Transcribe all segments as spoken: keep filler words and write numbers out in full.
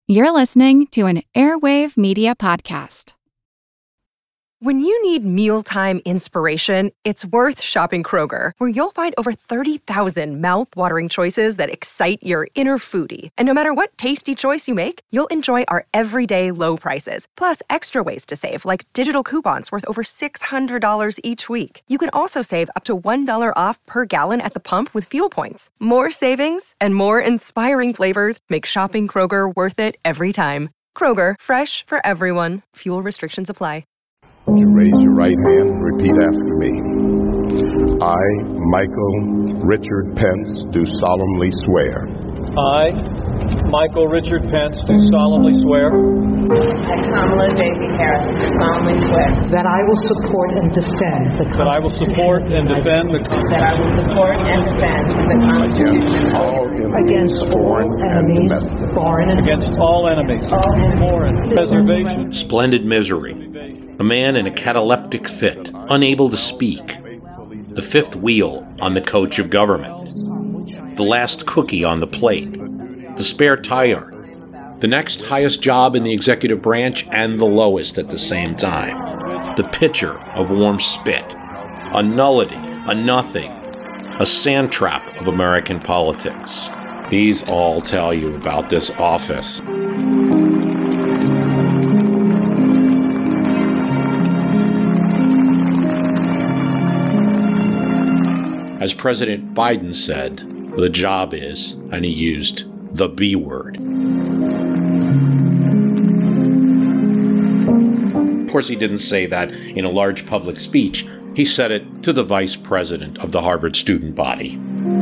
You're listening to an Airwave Media Podcast. When you need mealtime inspiration, it's worth shopping Kroger, where you'll find over thirty thousand mouth-watering choices that excite your inner foodie. And no matter what tasty choice you make, you'll enjoy our everyday low prices, plus extra ways to save, like digital coupons worth over six hundred dollars each week. You can also save up to one dollar off per gallon at the pump with fuel points. More savings and more inspiring flavors make shopping Kroger worth it every time. Kroger, fresh for everyone. Fuel restrictions apply. You raise your right hand and repeat after me. I, Michael Richard Pence, do solemnly swear. I, Michael Richard Pence, do solemnly swear. I, Kamala Daisy Harris, do solemnly swear. That I will support and defend the Constitution. That I will support and defend the Constitution. That I will support and defend the Constitution. Against all enemies, against foreign all and enemies, domestic. foreign and Against all enemies, all enemies. foreign, preservation. Splendid misery. A man in a cataleptic fit, unable to speak. The fifth wheel on the coach of government. The last cookie on the plate. The spare tire. The next highest job in the executive branch and the lowest at the same time. The pitcher of warm spit. A nullity, a nothing. A sand trap of American politics. These all tell you about this office. As President Biden said, the job is, and he used the B word. Of course, he didn't say that in a large public speech. He said it to the vice president of the Harvard student body.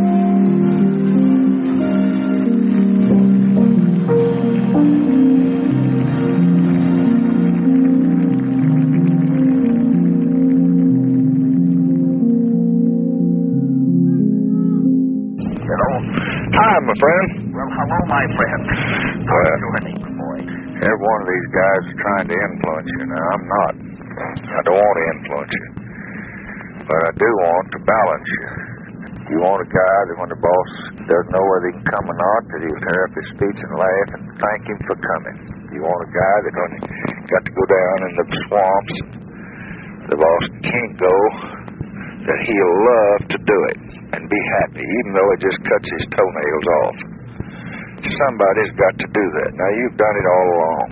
Hi, my friend. Well, hello, my friend. How are you doing, boy? Every one of these guys is trying to influence you. Now, I'm not. I don't want to influence you. But I do want to balance you. You want a guy that when the boss doesn't know whether he can come or not, that he'll tear up his speech and laugh and thank him for coming. You want a guy that when he got to go down in the swamps, the boss can't go, that he'll love to do it and be happy, even though it just cuts his toenails off. Somebody's got to do that. Now, you've done it all along.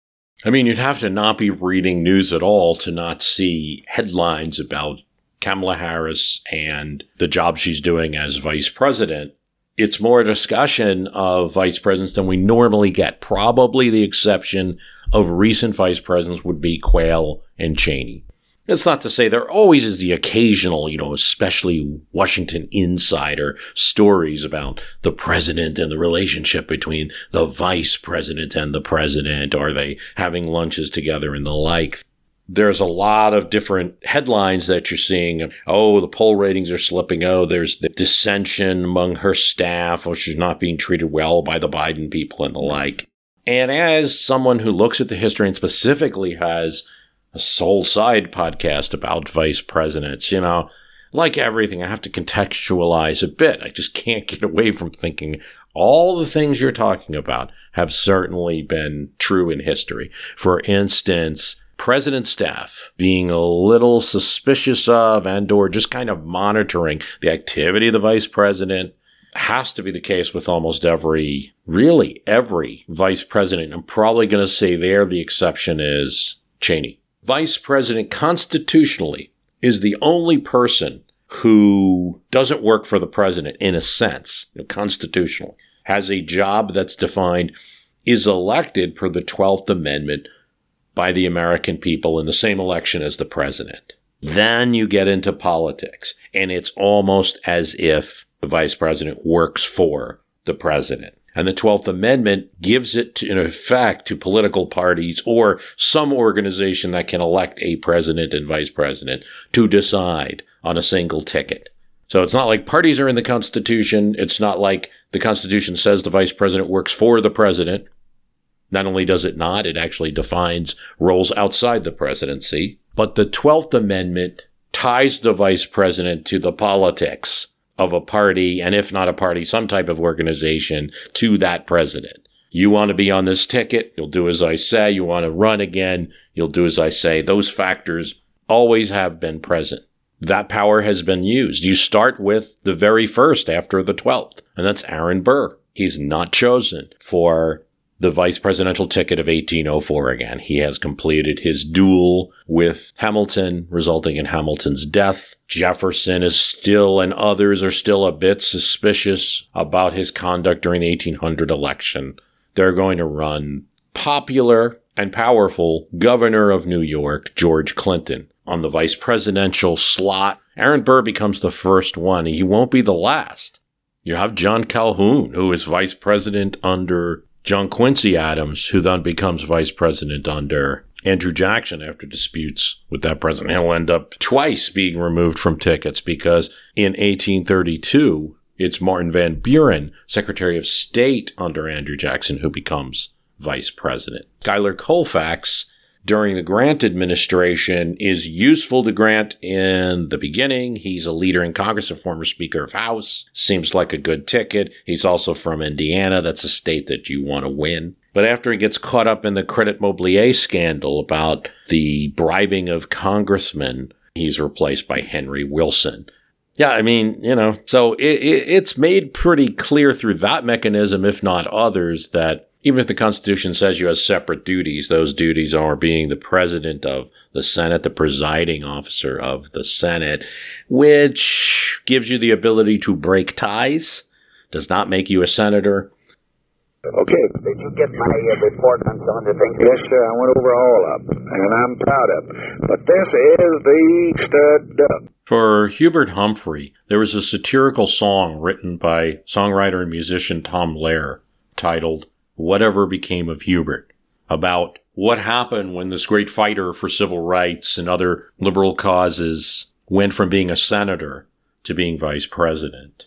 I mean, you'd have to not be reading news at all to not see headlines about Kamala Harris and the job she's doing as vice president. It's more a discussion of vice presidents than we normally get. Probably the exception of recent vice presidents would be Quayle and Cheney. It's not to say there always is the occasional, you know, especially Washington insider stories about the president and the relationship between the vice president and the president. Are they having lunches together and the like? There's a lot of different headlines that you're seeing. Oh, the poll ratings are slipping. Oh, there's the dissension among her staff. Oh, she's not being treated well by the Biden people and the like. And as someone who looks at the history and specifically has a Soul Side podcast about vice presidents, you know, like everything, I have to contextualize a bit. I just can't get away from thinking all the things you're talking about have certainly been true in history. For instance, president staff being a little suspicious of and or just kind of monitoring the activity of the vice president has to be the case with almost every, really every vice president. I'm probably going to say there the exception is Cheney. Vice president constitutionally is the only person who doesn't work for the president in a sense, you know, constitutionally, has a job that's defined, is elected per the twelfth Amendment by the American people in the same election as the president. Then you get into politics, and it's almost as if the vice president works for the president. And the twelfth Amendment gives it, to, in effect, to political parties or some organization that can elect a president and vice president to decide on a single ticket. So it's not like parties are in the Constitution. It's not like the Constitution says the vice president works for the president. Not only does it not, it actually defines roles outside the presidency. But the twelfth Amendment ties the vice president to the politics of a party, and if not a party, some type of organization to that president. You want to be on this ticket, you'll do as I say. You want to run again, you'll do as I say. Those factors always have been present. That power has been used. You start with the very first after the twelfth, and that's Aaron Burr. He's not chosen for the vice presidential ticket of eighteen oh four again. He has completed his duel with Hamilton, resulting in Hamilton's death. Jefferson is still, and others are still a bit suspicious about his conduct during the eighteen hundred election. They're going to run popular and powerful governor of New York, George Clinton, on the vice presidential slot. Aaron Burr becomes the first one. He won't be the last. You have John Calhoun, who is vice president under John Quincy Adams, who then becomes vice president under Andrew Jackson after disputes with that president. He'll end up twice being removed from tickets because in eighteen thirty-two, it's Martin Van Buren, Secretary of State under Andrew Jackson, who becomes vice president. Schuyler Colfax, during the Grant administration, is useful to Grant in the beginning. He's a leader in Congress, a former Speaker of House. Seems like a good ticket. He's also from Indiana. That's a state that you want to win. But after he gets caught up in the Credit Mobilier scandal about the bribing of congressmen, he's replaced by Henry Wilson. Yeah, I mean, you know, so it, it, it's made pretty clear through that mechanism, if not others, that even if the Constitution says you have separate duties, those duties are being the president of the Senate, the presiding officer of the Senate, which gives you the ability to break ties, does not make you a senator. Okay, did you get my uh, report on some of the things? Yes, sir, I went over all of them, and I'm proud of them. But this is the stud up. For Hubert Humphrey, there was a satirical song written by songwriter and musician Tom Lehrer titled Whatever Became of Hubert, about what happened when this great fighter for civil rights and other liberal causes went from being a senator to being vice president.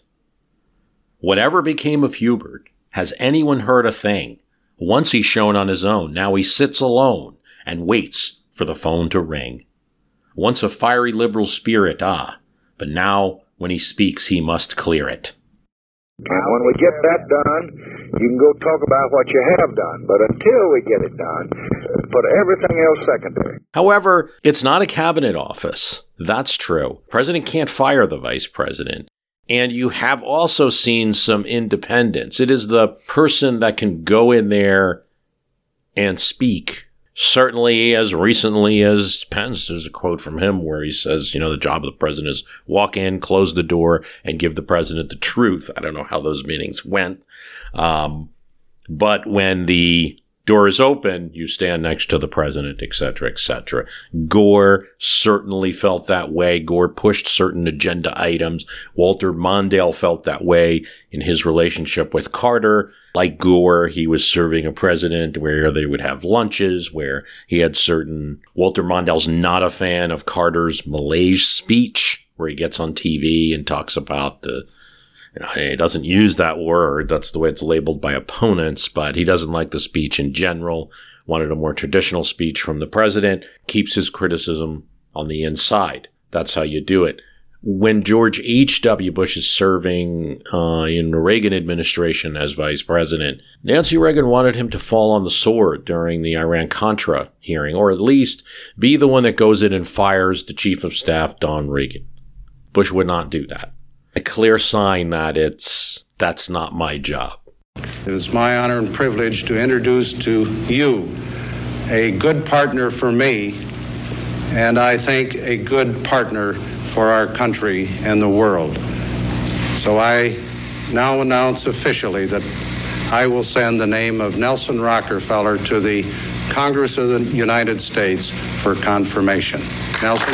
Whatever became of Hubert? Has anyone heard a thing? Once he's shown on his own, now he sits alone and waits for the phone to ring. Once a fiery liberal spirit, ah, but now when he speaks he must clear it. And when we get that done, you can go talk about what you have done. But until we get it done, put everything else secondary. However, it's not a cabinet office. That's true. The president can't fire the vice president. And you have also seen some independence. It is the person that can go in there and speak. Certainly as recently as Pence, there's a quote from him where he says, you know, the job of the president is walk in, close the door, and give the president the truth. I don't know how those meetings went. Um, but when the door is open, you stand next to the president, et cetera, et cetera. Gore certainly felt that way. Gore pushed certain agenda items. Walter Mondale felt that way in his relationship with Carter. Like Gore, he was serving a president where they would have lunches, where he had certain... Walter Mondale's not a fan of Carter's Malaysia speech, where he gets on T V and talks about the... You know, he doesn't use that word. That's the way it's labeled by opponents, but he doesn't like the speech in general. Wanted a more traditional speech from the president. Keeps his criticism on the inside. That's how you do it. When George H W. Bush is serving uh, in the Reagan administration as vice president, Nancy Reagan wanted him to fall on the sword during the Iran-Contra hearing, or at least be the one that goes in and fires the chief of staff, Don Regan. Bush would not do that. A clear sign that it's, that's not my job. It is my honor and privilege to introduce to you a good partner for me, and I think a good partner for our country and the world. So I now announce officially that I will send the name of Nelson Rockefeller to the Congress of the United States for confirmation. Nelson?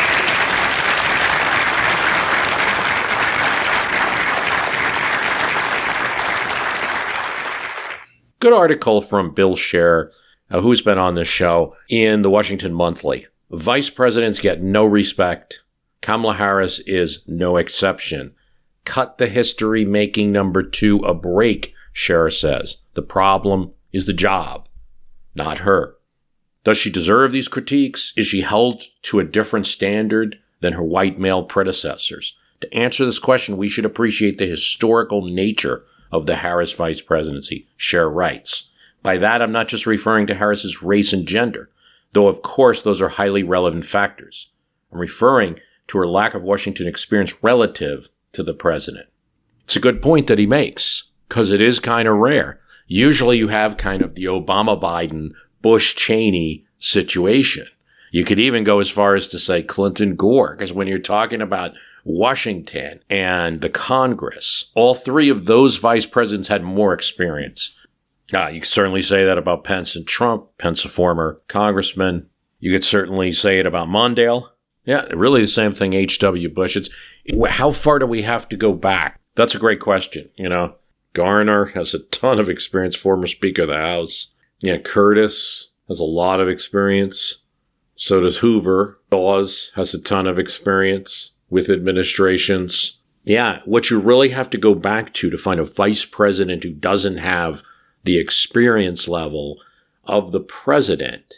Good article from Bill Scher, uh, who's been on this show, in the Washington Monthly. Vice presidents get no respect. Kamala Harris is no exception. Cut the history-making number two a break, Scher says. The problem is the job, not her. Does she deserve these critiques? Is she held to a different standard than her white male predecessors? To answer this question, we should appreciate the historical nature of the Harris vice presidency, share rights. By that, I'm not just referring to Harris's race and gender, though of course those are highly relevant factors. I'm referring to her lack of Washington experience relative to the president. It's a good point that he makes, because it is kind of rare. Usually you have kind of the Obama-Biden, Bush-Cheney situation. You could even go as far as to say Clinton-Gore, because when you're talking about Washington and the Congress, all three of those vice presidents had more experience. Uh, you could certainly say that about Pence and Trump. Pence, a former congressman. You could certainly say it about Mondale. Yeah, really the same thing, H W. Bush. It's how far do we have to go back? That's a great question, you know. Garner has a ton of experience, former Speaker of the House. Yeah, Curtis has a lot of experience. So does Hoover. Dawes has a ton of experience with administrations. Yeah, what you really have to go back to to find a vice president who doesn't have the experience level of the president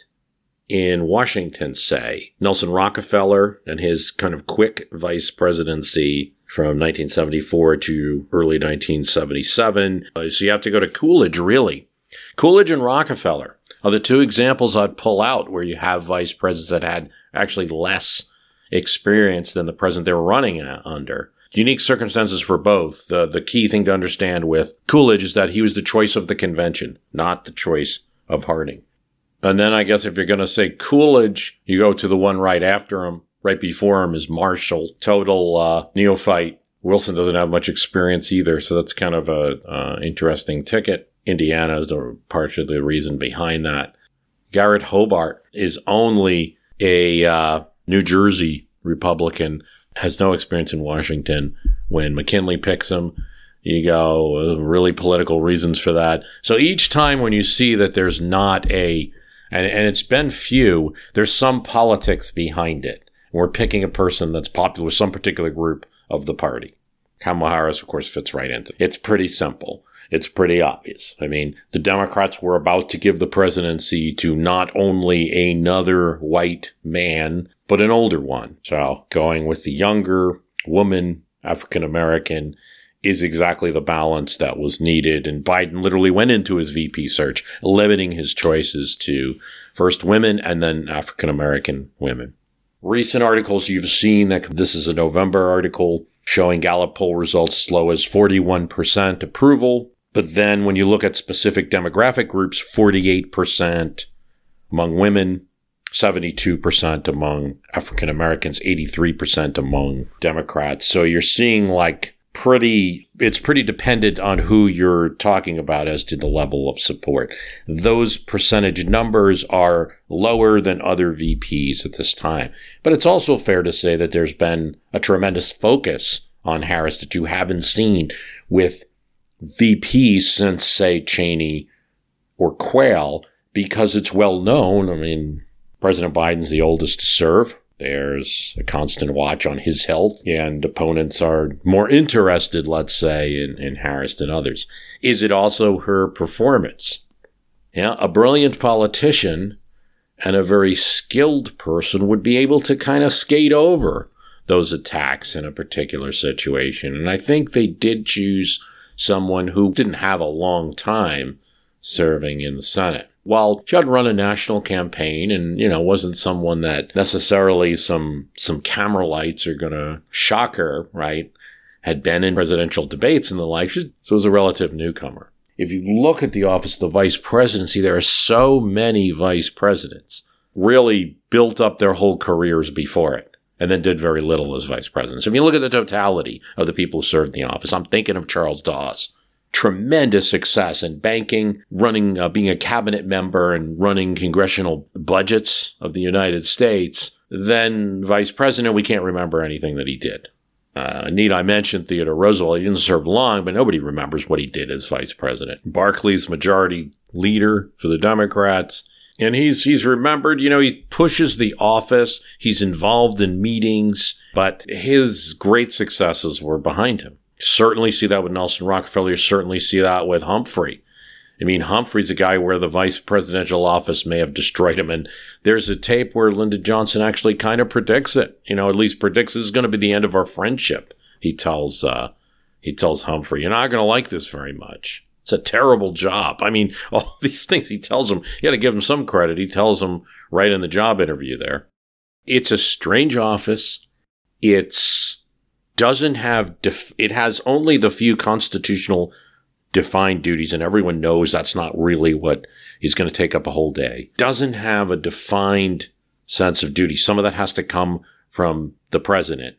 in Washington, say, Nelson Rockefeller and his kind of quick vice presidency from nineteen seventy-four to early nineteen seventy-seven. Uh, so you have to go to Coolidge, really. Coolidge and Rockefeller are the two examples I'd pull out where you have vice presidents that had actually less experience than the president they were running under. Unique circumstances for both. The, the key thing to understand with Coolidge is that he was the choice of the convention, not the choice of Harding. And then I guess if you're going to say Coolidge, you go to the one right after him. Right before him is Marshall, total uh, neophyte. Wilson doesn't have much experience either, so that's kind of a uh, interesting ticket. Indiana is the part of the reason behind that. Garrett Hobart is only a uh, New Jersey Republican, has no experience in Washington. When McKinley picks him, you go, uh, really political reasons for that. So each time when you see that there's not a, and, and it's been few, there's some politics behind it. We're picking a person that's popular with some particular group of the party. Kamala Harris, of course, fits right into it. It's pretty simple. It's pretty obvious. I mean, the Democrats were about to give the presidency to not only another white man, but an older one. So going with the younger woman, African American, is exactly the balance that was needed. And Biden literally went into his V P search, limiting his choices to first women and then African American women. Recent articles you've seen, that this is a November article showing Gallup poll results as low as forty-one percent approval. But then when you look at specific demographic groups, forty-eight percent among women, seventy-two percent among African Americans, eighty-three percent among Democrats. So you're seeing like pretty, it's pretty dependent on who you're talking about as to the level of support. Those percentage numbers are lower than other V Ps at this time. But it's also fair to say that there's been a tremendous focus on Harris that you haven't seen with V Ps since, say, Cheney or Quayle, because it's well known. I mean, President Biden's the oldest to serve. There's a constant watch on his health, and opponents are more interested, let's say, in, in Harris than others. Is it also her performance? Yeah, a brilliant politician and a very skilled person would be able to kind of skate over those attacks in a particular situation. And I think they did choose someone who didn't have a long time serving in the Senate. While she had run a national campaign and, you know, wasn't someone that necessarily some some camera lights are going to shock her, right, had been in presidential debates and the like, so it was a relative newcomer. If you look at the office of the vice presidency, there are so many vice presidents really built up their whole careers before it and then did very little as vice presidents. If you look at the totality of the people who served in the office, I'm thinking of Charles Dawes. Tremendous success in banking, running, uh, being a cabinet member and running congressional budgets of the United States. Then vice president, we can't remember anything that he did. Uh, need I mention Theodore Roosevelt? He didn't serve long, but nobody remembers what he did as vice president. Barclay's majority leader for the Democrats. And he's he's remembered, you know, he pushes the office. He's involved in meetings, but his great successes were behind him. Certainly see that with Nelson Rockefeller. You certainly see that with Humphrey. I mean, Humphrey's a guy where the vice presidential office may have destroyed him. And there's a tape where Lyndon Johnson actually kind of predicts it. You know, at least predicts this is going to be the end of our friendship, he tells uh, He tells Humphrey, "You're not going to like this very much. It's a terrible job." I mean, all these things he tells him, you got to give him some credit. He tells him right in the job interview there. It's a strange office. It's doesn't have, def- it has only the few constitutional defined duties, and everyone knows that's not really what is going to take up a whole day. Doesn't have a defined sense of duty. Some of that has to come from the president.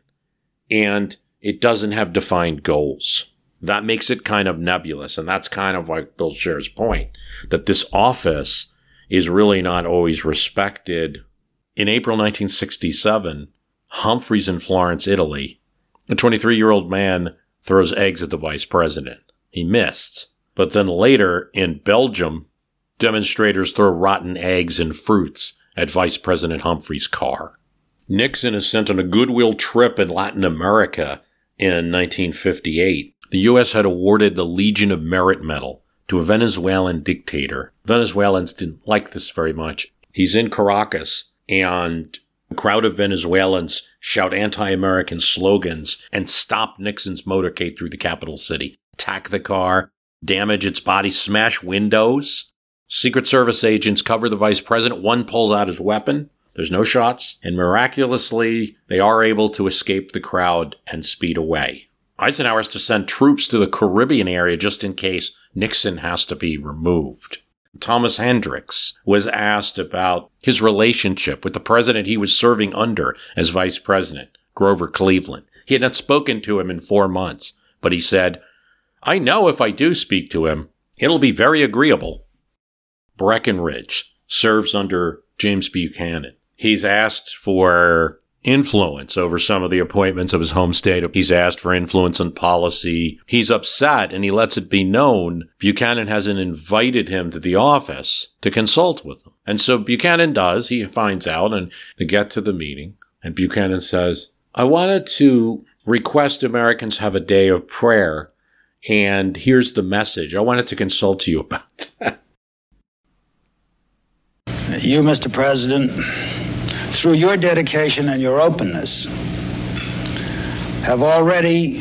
And it doesn't have defined goals. That makes it kind of nebulous. And that's kind of like Bill Scher's point, that this office is really not always respected. In April nineteen sixty-seven, Humphrey's in Florence, Italy. A twenty-three-year-old man throws eggs at the vice president. He missed. But then later in Belgium, demonstrators throw rotten eggs and fruits at Vice President Humphrey's car. Nixon is sent on a goodwill trip in Latin America in nineteen fifty-eight. The U S had awarded the Legion of Merit Medal to a Venezuelan dictator. Venezuelans didn't like this very much. He's in Caracas, and a crowd of Venezuelans shout anti-American slogans and stop Nixon's motorcade through the capital city. Attack the car, damage its body, smash windows. Secret Service agents cover the vice president. One pulls out his weapon. There's no shots. And miraculously, they are able to escape the crowd and speed away. Eisenhower has to send troops to the Caribbean area just in case Nixon has to be removed. Thomas Hendricks was asked about his relationship with the president he was serving under as vice president, Grover Cleveland. He had not spoken to him in four months, but he said, "I know if I do speak to him, it'll be very agreeable." Breckinridge serves under James Buchanan. He's asked for influence over some of the appointments of his home state. He's asked for influence on policy. He's upset, and he lets it be known Buchanan hasn't invited him to the office to consult with him. And so Buchanan does. He finds out, and they get to the meeting. And Buchanan says, "I wanted to request Americans have a day of prayer, and here's the message. I wanted to consult you about that." You, Mister President, through your dedication and your openness, have already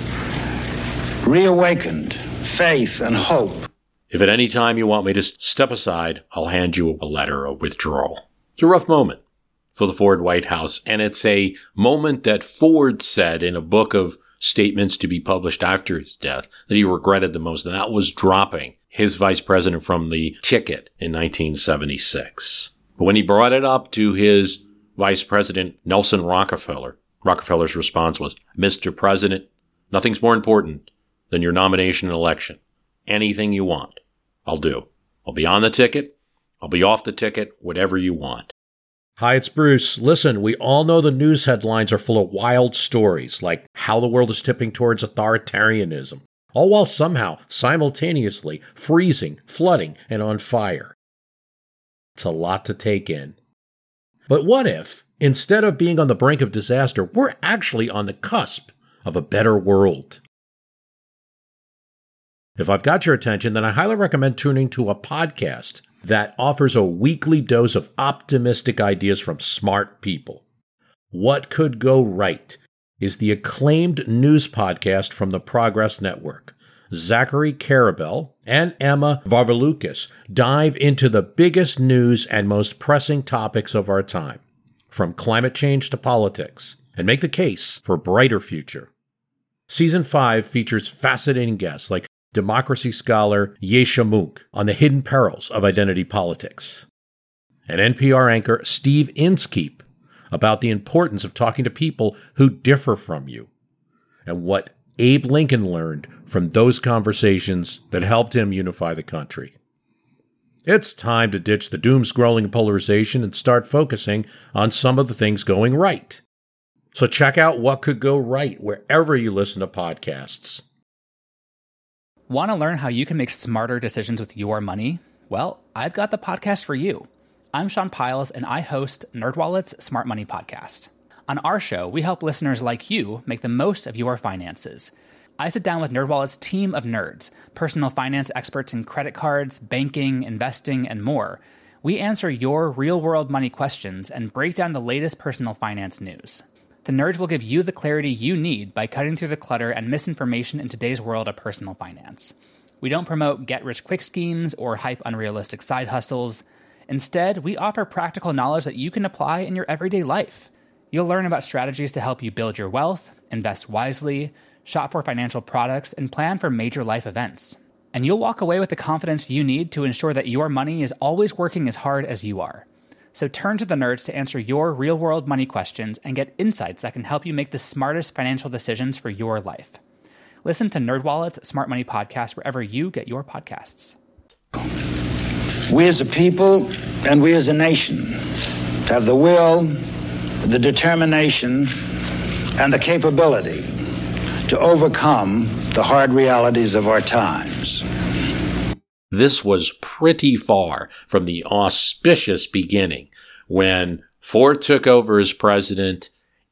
reawakened faith and hope. If at any time you want me to step aside, I'll hand you a letter of withdrawal. It's a rough moment for the Ford White House, and it's a moment that Ford said in a book of statements to be published after his death that he regretted the most, and that was dropping his vice president from the ticket in nineteen seventy-six. But when he brought it up to his vice president, Nelson Rockefeller, Rockefeller's response was, "Mister President, nothing's more important than your nomination and election. Anything you want, I'll do. I'll be on the ticket. I'll be off the ticket, whatever you want." Hi, it's Bruce. Listen, we all know the news headlines are full of wild stories, like how the world is tipping towards authoritarianism, all while somehow simultaneously freezing, flooding, and on fire. It's a lot to take in. But what if, instead of being on the brink of disaster, we're actually on the cusp of a better world? If I've got your attention, then I highly recommend tuning to a podcast that offers a weekly dose of optimistic ideas from smart people. What Could Go Right is the acclaimed news podcast from the Progress Network. Zachary Karabell and Emma Varvaloucas dive into the biggest news and most pressing topics of our time, from climate change to politics, and make the case for a brighter future. Season five features fascinating guests like democracy scholar Yesha Mounk on the hidden perils of identity politics, and N P R anchor Steve Inskeep about the importance of talking to people who differ from you, and what Abe Lincoln learned from those conversations that helped him unify the country. It's time to ditch the doom-scrolling polarization and start focusing on some of the things going right. So check out What Could Go Right wherever you listen to podcasts. Want to learn how you can make smarter decisions with your money? Well, I've got the podcast for you. I'm Sean Piles, and I host NerdWallet's Smart Money Podcast. On our show, we help listeners like you make the most of your finances. I sit down with NerdWallet's team of nerds, personal finance experts in credit cards, banking, investing, and more. We answer your real-world money questions and break down the latest personal finance news. The Nerds will give you the clarity you need by cutting through the clutter and misinformation in today's world of personal finance. We don't promote get-rich-quick schemes or hype unrealistic side hustles. Instead, we offer practical knowledge that you can apply in your everyday life. You'll learn about strategies to help you build your wealth, invest wisely, shop for financial products, and plan for major life events. And you'll walk away with the confidence you need to ensure that your money is always working as hard as you are. So turn to the Nerds to answer your real-world money questions and get insights that can help you make the smartest financial decisions for your life. Listen to NerdWallet's Smart Money Podcast wherever you get your podcasts. We as a people and we as a nation have the will, the determination, and the capability to overcome the hard realities of our times. This was pretty far from the auspicious beginning when Ford took over as president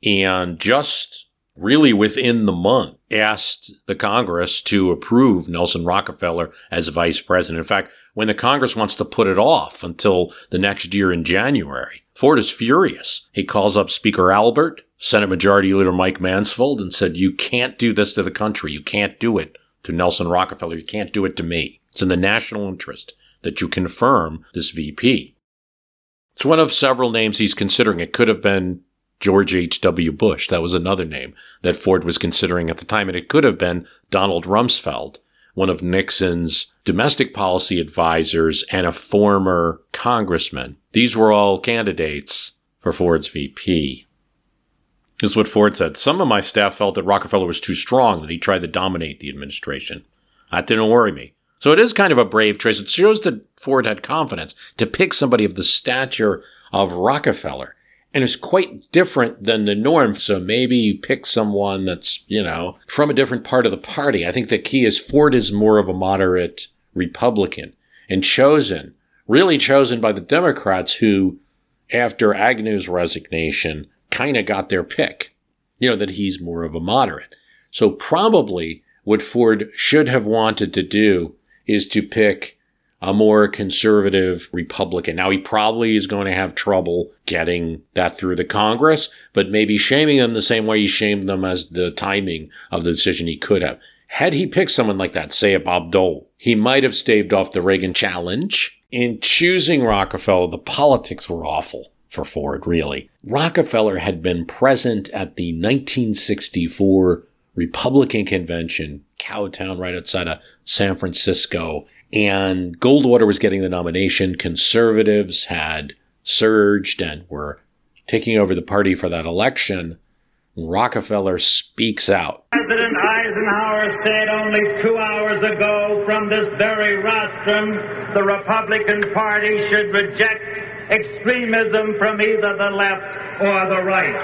and just really within the month asked the Congress to approve Nelson Rockefeller as vice president. In fact, when the Congress wants to put it off until the next year in January, Ford is furious. He calls up Speaker Albert, Senate Majority Leader Mike Mansfield, and said, "You can't do this to the country. You can't do it to Nelson Rockefeller. You can't do it to me. It's in the national interest that you confirm this V P." It's one of several names he's considering. It could have been George H W. Bush. That was another name that Ford was considering at the time. And it could have been Donald Rumsfeld, one of Nixon's domestic policy advisors and a former congressman. These were all candidates for Ford's V P. This is what Ford said. "Some of my staff felt that Rockefeller was too strong, that he tried to dominate the administration. That didn't worry me." So it is kind of a brave choice. It shows that Ford had confidence to pick somebody of the stature of Rockefeller. And it's quite different than the norm. So maybe pick someone that's, you know, from a different part of the party. I think the key is Ford is more of a moderate Republican and chosen, really chosen by the Democrats who, after Agnew's resignation, kind of got their pick, you know, that he's more of a moderate. So probably what Ford should have wanted to do is to pick a more conservative Republican. Now, he probably is going to have trouble getting that through the Congress, but maybe shaming them the same way he shamed them as the timing of the decision he could have. Had he picked someone like that, say a Bob Dole, he might have staved off the Reagan challenge. In choosing Rockefeller, the politics were awful for Ford, really. Rockefeller had been present at the nineteen sixty-four Republican convention, Cowtown, right outside of San Francisco. And Goldwater was getting the nomination. Conservatives had surged and were taking over the party for that election. Rockefeller speaks out. President Eisenhower said only two hours ago from this very rostrum, the Republican Party should reject extremism from either the left or the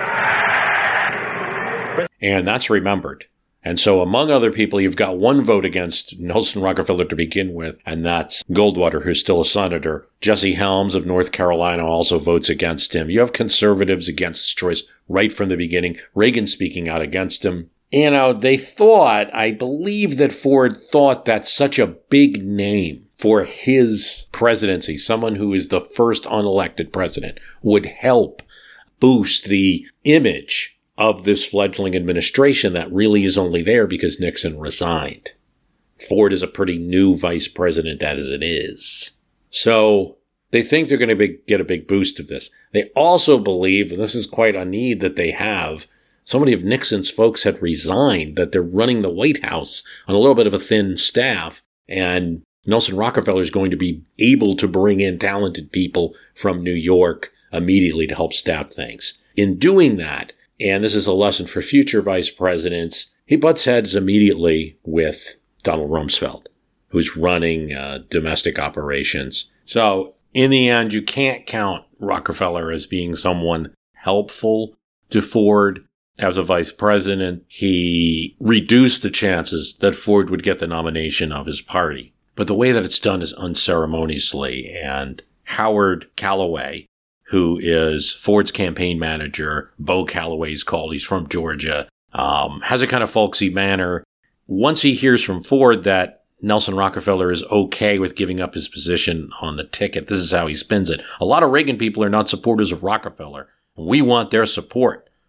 right. And that's remembered. And so among other people, you've got one vote against Nelson Rockefeller to begin with, and that's Goldwater, who's still a senator. Jesse Helms of North Carolina also votes against him. You have conservatives against his choice right from the beginning. Reagan speaking out against him. You know, they thought, I believe that Ford thought that such a big name for his presidency, someone who is the first unelected president, would help boost the image of this fledgling administration that really is only there because Nixon resigned. Ford is a pretty new vice president as it is. So they think they're going to be, get a big boost of this. They also believe, and this is quite a need that they have, so many of Nixon's folks had resigned that they're running the White House on a little bit of a thin staff, and Nelson Rockefeller is going to be able to bring in talented people from New York immediately to help staff things. In doing that, and this is a lesson for future vice presidents, he butts heads immediately with Donald Rumsfeld, who's running uh, domestic operations. So in the end, you can't count Rockefeller as being someone helpful to Ford as a vice president. He reduced the chances that Ford would get the nomination of his party. But the way that it's done is unceremoniously. And Howard Callaway, who is Ford's campaign manager, Bo Callaway's called, he's from Georgia, um, has a kind of folksy manner. Once he hears from Ford that Nelson Rockefeller is okay with giving up his position on the ticket, this is how he spins it. A lot of Reagan people are not supporters of Rockefeller, and we want their support.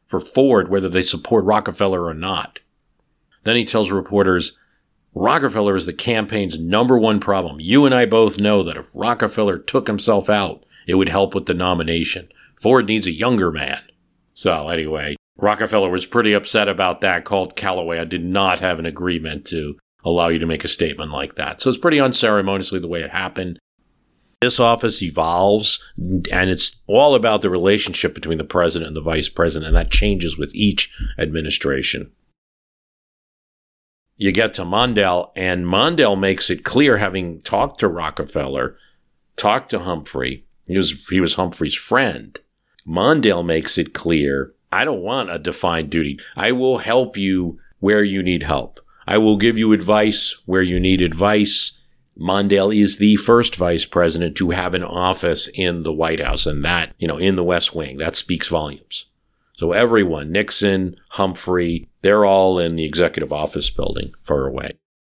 for Ford, whether they support Rockefeller or not. Then he tells reporters, Rockefeller is the campaign's number one problem. You and I both know that if Rockefeller took himself out, it would help with the nomination. Ford needs a younger man. So anyway, Rockefeller was pretty upset about that, called Callaway. I did not have an agreement to allow you to make a statement like that. So it's pretty unceremoniously the way it happened. This office evolves, and it's all about the relationship between the president and the vice president, and that changes with each administration. You get to Mondale, and Mondale makes it clear, having talked to Rockefeller, talked to Humphrey, he was, he was Humphrey's friend. Mondale makes it clear, I don't want a defined duty. I will help you where you need help. I will give you advice where you need advice. Mondale is the first vice president to have an office in the White House, and that, you know, in the West Wing. That speaks volumes. So everyone, Nixon, Humphrey, they're all in the executive office building far away.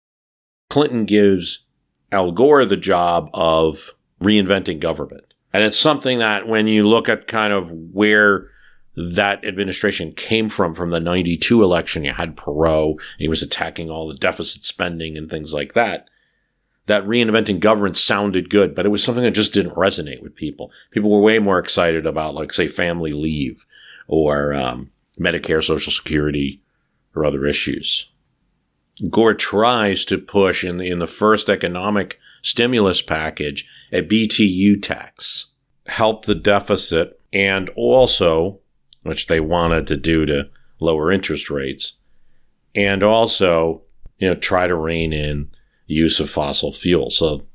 Clinton gives Al Gore the job of reinventing government. And it's something that when you look at kind of where that administration came from, from the ninety-two election, you had Perot, and he was attacking all the deficit spending and things like that. That reinventing government sounded good, but it was something that just didn't resonate with people. People were way more excited about, like, say, family leave or um, Medicare, Social Security, or other issues. Gore tries to push in the, in the first economic stimulus package a B T U tax, help the deficit, and also, which they wanted to do to lower interest rates, and also, you know, try to rein in use of fossil fuel. So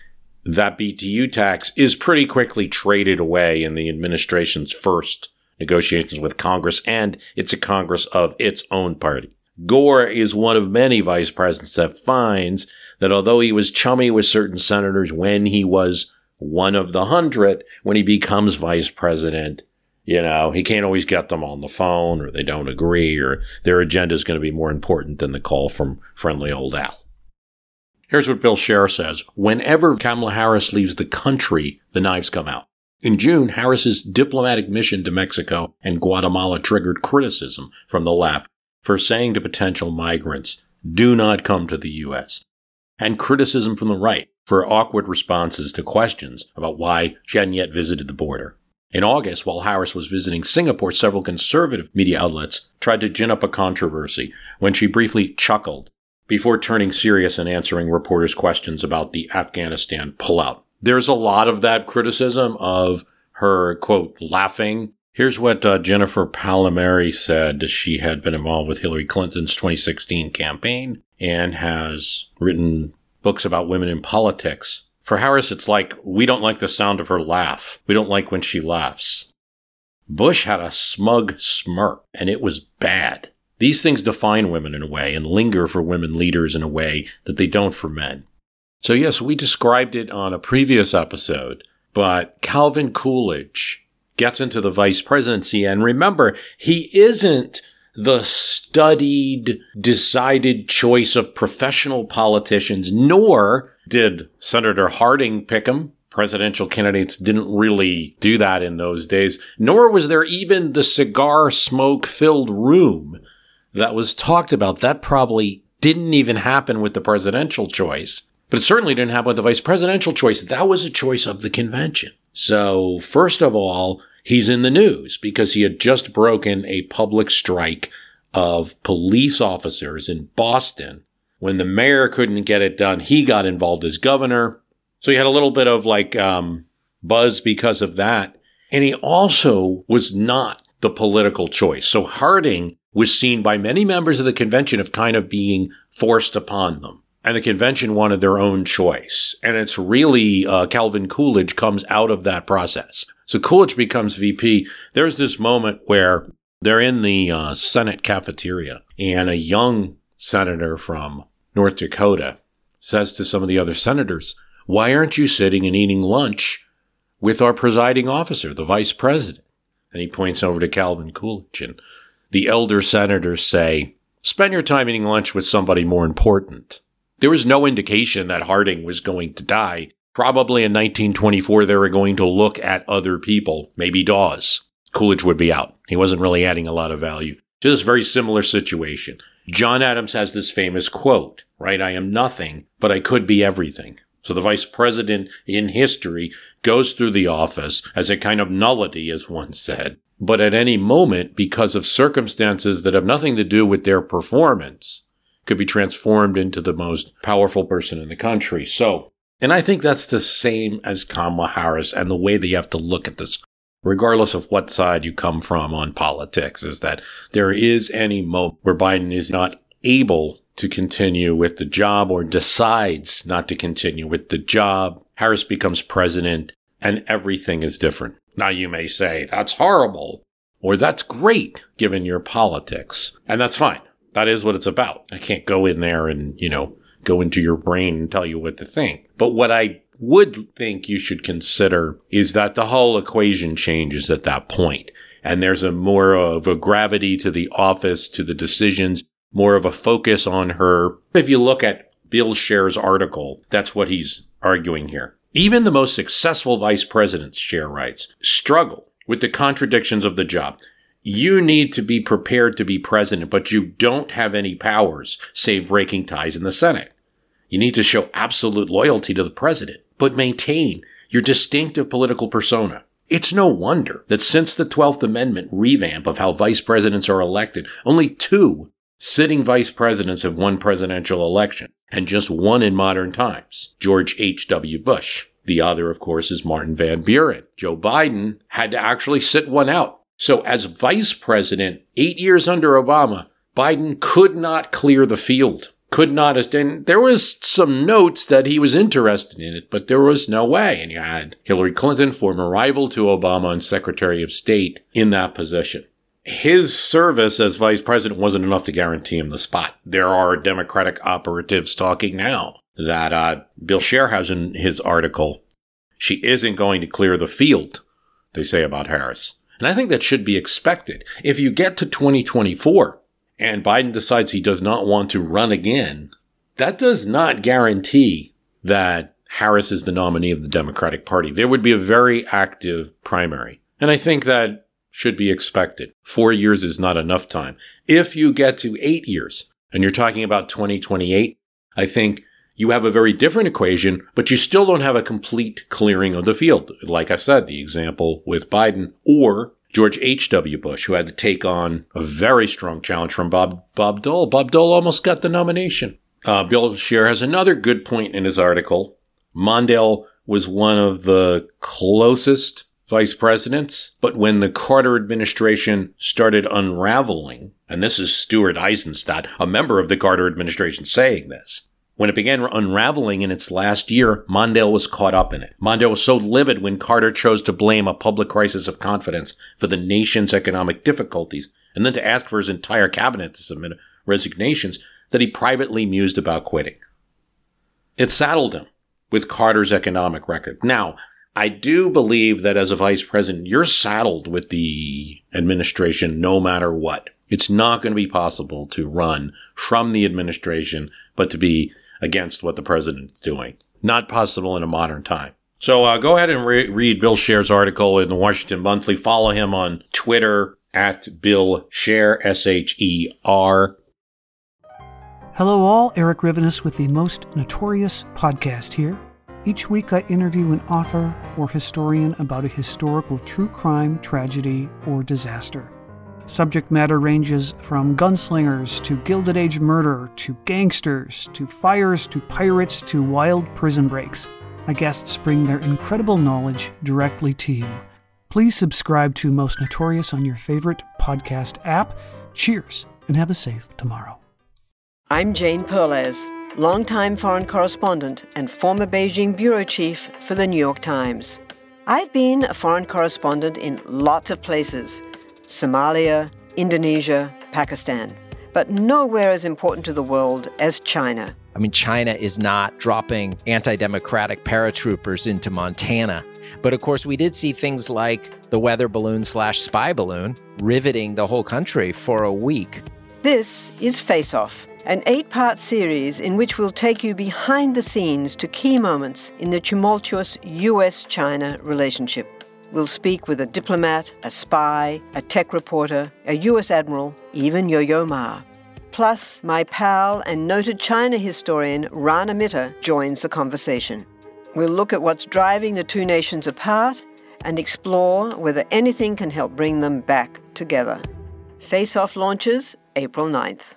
that B T U tax is pretty quickly traded away in the administration's first negotiations with Congress, and it's a Congress of its own party. Gore is one of many vice presidents that finds that although he was chummy with certain senators when he was one of the hundred, when he becomes vice president, you know, he can't always get them on the phone, or they don't agree, or their agenda is going to be more important than the call from friendly old Al. Here's what Bill Scher says. Whenever Kamala Harris leaves the country, the knives come out. In June, Harris's diplomatic mission to Mexico and Guatemala triggered criticism from the left for saying to potential migrants, do not come to the U S, and criticism from the right for awkward responses to questions about why she hadn't yet visited the border. In August, while Harris was visiting Singapore, several conservative media outlets tried to gin up a controversy when she briefly chuckled before turning serious and answering reporters' questions about the Afghanistan pullout. There's a lot of that criticism of her, quote, laughing. Here's what uh, Jennifer Palmieri said. She had been involved with Hillary Clinton's twenty sixteen campaign and has written books about women in politics. For Harris, it's like, we don't like the sound of her laugh. We don't like when she laughs. Bush had a smug smirk, and it was bad. These things define women in a way and linger for women leaders in a way that they don't for men. So yes, we described it on a previous episode, but Calvin Coolidge gets into the vice presidency, and remember, he isn't the studied, decided choice of professional politicians, nor did Senator Harding pick him. Presidential candidates didn't really do that in those days, nor was there even the cigar smoke-filled room that was talked about. That probably didn't even happen with the presidential choice. But it certainly didn't happen with the vice presidential choice. That was a choice of the convention. So, first of all, he's in the news because he had just broken a public strike of police officers in Boston. When the mayor couldn't get it done, he got involved as governor. So he had a little bit of like um, buzz because of that. And he also was not the political choice. So Harding was seen by many members of the convention of kind of being forced upon them. And the convention wanted their own choice. And it's really uh, Calvin Coolidge comes out of that process. So Coolidge becomes V P. There's this moment where they're in the uh, Senate cafeteria, and a young senator from North Dakota says to some of the other senators, why aren't you sitting and eating lunch with our presiding officer, the vice president? And he points over to Calvin Coolidge, and the elder senators say, spend your time eating lunch with somebody more important. There was no indication that Harding was going to die. Probably in nineteen twenty-four, they were going to look at other people, maybe Dawes. Coolidge would be out. He wasn't really adding a lot of value to this very similar situation. John Adams has this famous quote, right? I am nothing, but I could be everything. So the vice president in history goes through the office as a kind of nullity, as one said. But at any moment, because of circumstances that have nothing to do with their performance, could be transformed into the most powerful person in the country. So, and I think that's the same as Kamala Harris and the way that you have to look at this, regardless of what side you come from on politics, is that there is any moment where Biden is not able to continue with the job or decides not to continue with the job. Harris becomes president and everything is different. Now you may say, that's horrible, or that's great, given your politics. And that's fine. That is what it's about. I can't go in there and, you know, go into your brain and tell you what to think. But what I would think you should consider is that the whole equation changes at that point. And there's a more of a gravity to the office, to the decisions, more of a focus on her. If you look at Bill Scher's article, that's what he's arguing here. Even the most successful vice presidents, Scher writes, struggle with the contradictions of the job. You need to be prepared to be president, but you don't have any powers save breaking ties in the Senate. You need to show absolute loyalty to the president, but maintain your distinctive political persona. It's no wonder that since the twelfth Amendment revamp of how vice presidents are elected, only two sitting vice presidents have won presidential election, and just one in modern times, George H W Bush. The other, of course, is Martin Van Buren. Joe Biden had to actually sit one out. So as vice president, eight years under Obama, Biden could not clear the field. Could not. And there was some notes that he was interested in it, but there was no way. And you had Hillary Clinton, former rival to Obama and Secretary of State, in that position. His service as vice president wasn't enough to guarantee him the spot. There are Democratic operatives talking now that uh, Bill Scher has in his article. She isn't going to clear the field, they say about Harris. And I think that should be expected. If you get to twenty twenty-four and Biden decides he does not want to run again, that does not guarantee that Harris is the nominee of the Democratic Party. There would be a very active primary. And I think that should be expected. Four years is not enough time. If you get to eight years and you're talking about twenty twenty-eight, I think you have a very different equation, but you still don't have a complete clearing of the field. Like I said, the example with Biden or George H W Bush, who had to take on a very strong challenge from Bob, Bob Dole. Bob Dole almost got the nomination. Uh, Bill Scher has another good point in his article. Mondale was one of the closest vice presidents, but when the Carter administration started unraveling, and this is Stuart Eisenstadt, a member of the Carter administration, saying this, when it began unraveling in its last year, Mondale was caught up in it. Mondale was so livid when Carter chose to blame a public crisis of confidence for the nation's economic difficulties, and then to ask for his entire cabinet to submit resignations, that he privately mused about quitting. It saddled him with Carter's economic record. Now, I do believe that as a vice president, you're saddled with the administration no matter what. It's not going to be possible to run from the administration, but to be against what the president's doing. Not possible in a modern time. So uh, go ahead and re- read Bill Scher's article in the Washington Monthly. Follow him on Twitter at Bill Scher, S H E R. Hello all, Eric Rivenes with the Most Notorious podcast here. Each week I interview an author or historian about a historical true crime, tragedy, or disaster. Subject matter ranges from gunslingers to Gilded Age murder to gangsters to fires to pirates to wild prison breaks. My guests bring their incredible knowledge directly to you. Please subscribe to Most Notorious on your favorite podcast app. Cheers, and have a safe tomorrow. I'm Jane Perlez, longtime foreign correspondent and former Beijing bureau chief for the New York Times. I've been a foreign correspondent in lots of places: Somalia, Indonesia, Pakistan, but nowhere as important to the world as China. I mean, China is not dropping anti-democratic paratroopers into Montana. But of course, we did see things like the weather balloon slash spy balloon riveting the whole country for a week. This is Face Off, an eight-part series in which we'll take you behind the scenes to key moments in the tumultuous U S China relationship. we'll speak with a diplomat, a spy, a tech reporter, a U S admiral, even Yo-Yo Ma. Plus, my pal and noted China historian Rana Mitter joins the conversation. We'll look at what's driving the two nations apart and explore whether anything can help bring them back together. Face Off launches April ninth.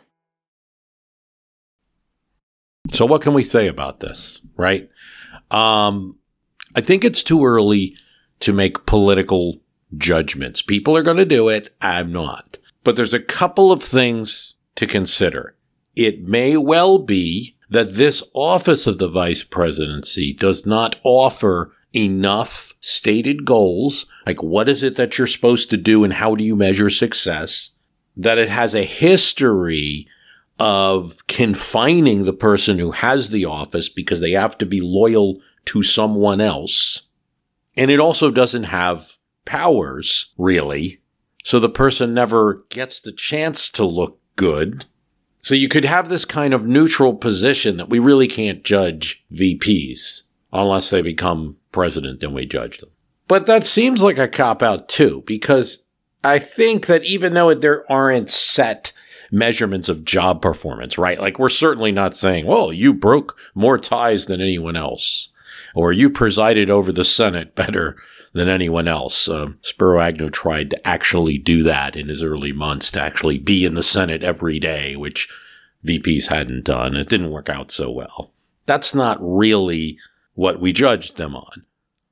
So what can we say about this, right? Um, I think it's too early to make political judgments. People are going to do it. I'm not. But there's a couple of things to consider. It may well be that this office of the vice presidency does not offer enough stated goals, like what is it that you're supposed to do and how do you measure success, that it has a history of confining the person who has the office because they have to be loyal to someone else. And it also doesn't have powers, really. So the person never gets the chance to look good. So you could have this kind of neutral position that we really can't judge V Ps unless they become president, then we judge them. But that seems like a cop-out too, because I think that even though there aren't set measurements of job performance, right? Like we're certainly not saying, well, you broke more ties than anyone else, or you presided over the Senate better than anyone else. Uh, Spiro Agnew tried to actually do that in his early months, to actually be in the Senate every day, which V Ps hadn't done. It didn't work out so well. That's not really what we judged them on.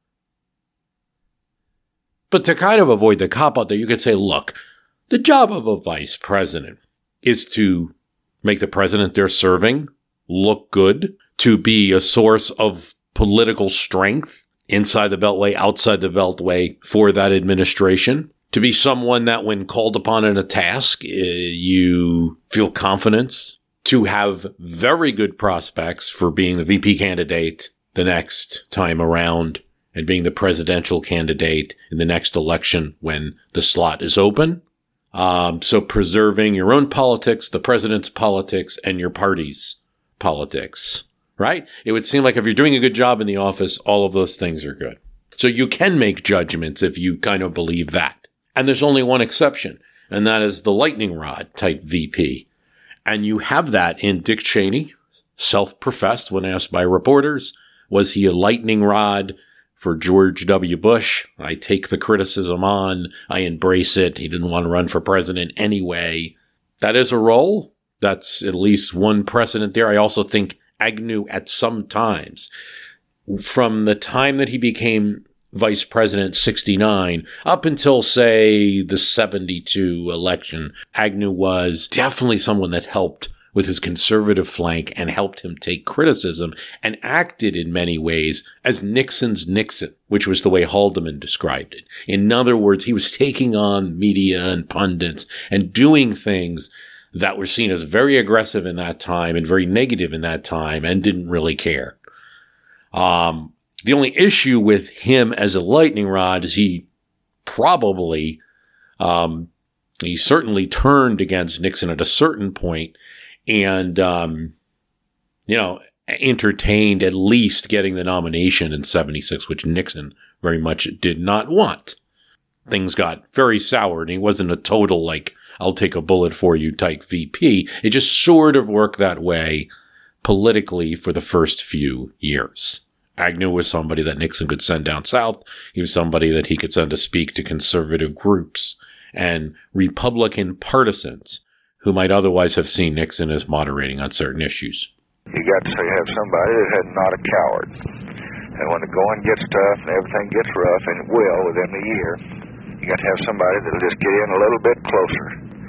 But to kind of avoid the cop-out there, you could say, look, the job of a vice president is to make the president they're serving look good, to be a source of political strength inside the Beltway, outside the Beltway for that administration, to be someone that when called upon in a task, uh, you feel confidence, to have very good prospects for being the V P candidate the next time around and being the presidential candidate in the next election when the slot is open. Um, so preserving your own politics, the president's politics, and your party's politics, right? It would seem like if you're doing a good job in the office, all of those things are good. So you can make judgments if you kind of believe that. And there's only one exception, and that is the lightning rod type V P. And you have that in Dick Cheney, self-professed when asked by reporters, was he a lightning rod for George W. Bush? I take the criticism on. I embrace it. He didn't want to run for president anyway. That is a role. That's at least one precedent there. I also think Agnew at some times, from the time that he became vice president sixty-nine up until, say, the seventy-two election, Agnew was definitely someone that helped with his conservative flank and helped him take criticism and acted in many ways as Nixon's Nixon, which was the way Haldeman described it. In other words, he was taking on media and pundits and doing things that were seen as very aggressive in that time and very negative in that time and didn't really care. Um, the only issue with him as a lightning rod is he probably, um, he certainly turned against Nixon at a certain point and, um, you know, entertained at least getting the nomination in seventy-six, which Nixon very much did not want. Things got very sour, and he wasn't a total, like, I'll take a bullet for you type V P. It just sort of worked that way politically for the first few years. Agnew was somebody that Nixon could send down south. He was somebody that he could send to speak to conservative groups and Republican partisans who might otherwise have seen Nixon as moderating on certain issues. You got to have somebody that is not a coward. And when the going gets tough and everything gets rough, and it will within the year, you got to have somebody that'll just get in a little bit closer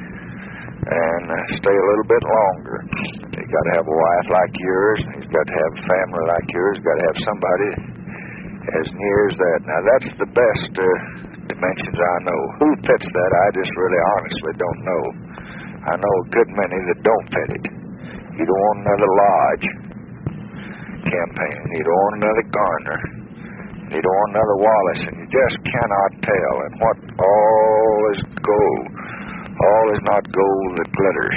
and uh, stay a little bit longer. You got to have a wife like yours. He's got to have a family like yours. Got to have somebody as near as that. Now that's the best uh, dimensions I know. Who fits that? I just really honestly don't know. I know a good many that don't fit it. You don't want another Lodge campaign. You don't want another Garner. You don't want another Wallace. And you just cannot tell. And what all is gold. All is not gold that glitters.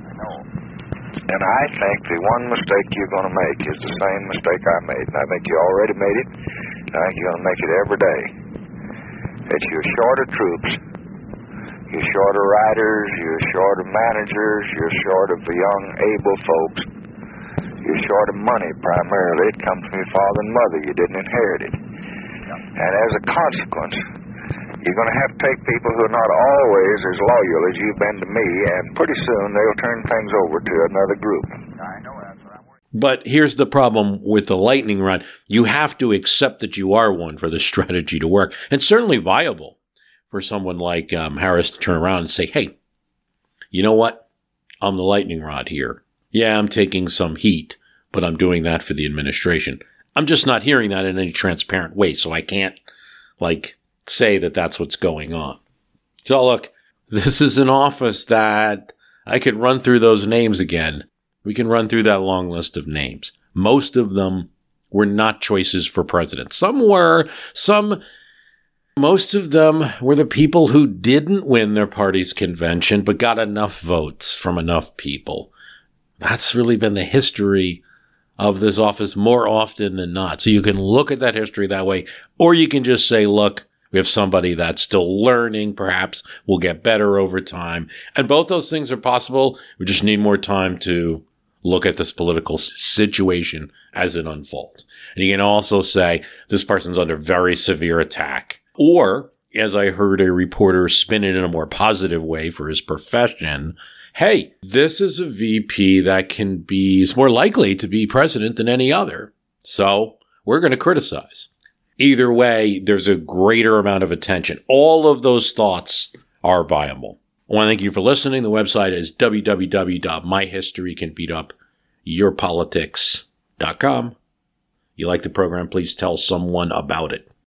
And I think the one mistake you're going to make is the same mistake I made. And I think you already made it. And I think you're going to make it every day. that you're short of troops, you're short of riders, you're short of managers, you're short of young, able folks, you're short of money primarily. It comes from your father and mother. You didn't inherit it. And as a consequence, you're going to have to take people who are not always as loyal as you've been to me, and pretty soon they'll turn things over to another group. I know that's what I'm worried. But here's the problem with the lightning rod. You have to accept that you are one for the strategy to work. And certainly viable for someone like um, Harris to turn around and say, hey, you know what? I'm the lightning rod here. Yeah, I'm taking some heat, but I'm doing that for the administration. I'm just not hearing that in any transparent way, so I can't, like, say that that's what's going on. So look, this is an office that I could run through those names again. We can run through that long list of names. Most of them were not choices for president. Some were, some, most of them were the people who didn't win their party's convention, but got enough votes from enough people. That's really been the history of this office more often than not. So you can look at that history that way, or you can just say, look, we have somebody that's still learning, perhaps will get better over time. And both those things are possible. We just need more time to look at this political situation as it unfolds. And you can also say this person's under very severe attack. Or, as I heard a reporter spin it in a more positive way for his profession, hey, this is a V P that can be, is more likely to be president than any other. So we're going to criticize. Either way, there's a greater amount of attention. All of those thoughts are viable. I want to thank you for listening. The website is w w w dot my history can beat up your politics dot com. You like the program, please tell someone about it.